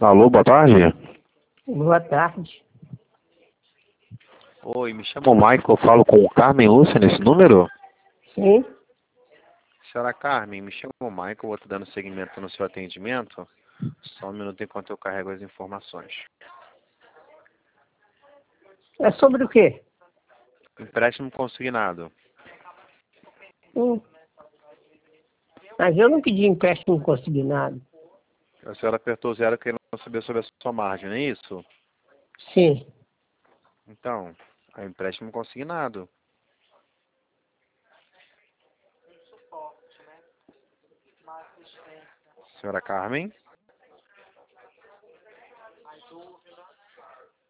Alô, boa tarde. Boa tarde. Oi, me chamo Michael, eu falo com o Carmen Lúcia nesse número? Sim? Senhora Carmen, me chamo Michael, vou estar dando seguimento no seu atendimento. Só um minuto enquanto eu carrego as informações. É sobre o quê? Empréstimo consignado. Hum. Mas eu não pedi empréstimo consignado. A senhora apertou zero querendo saber sobre a sua margem, não é isso? Sim. Então, é empréstimo consignado. Senhora Carmen?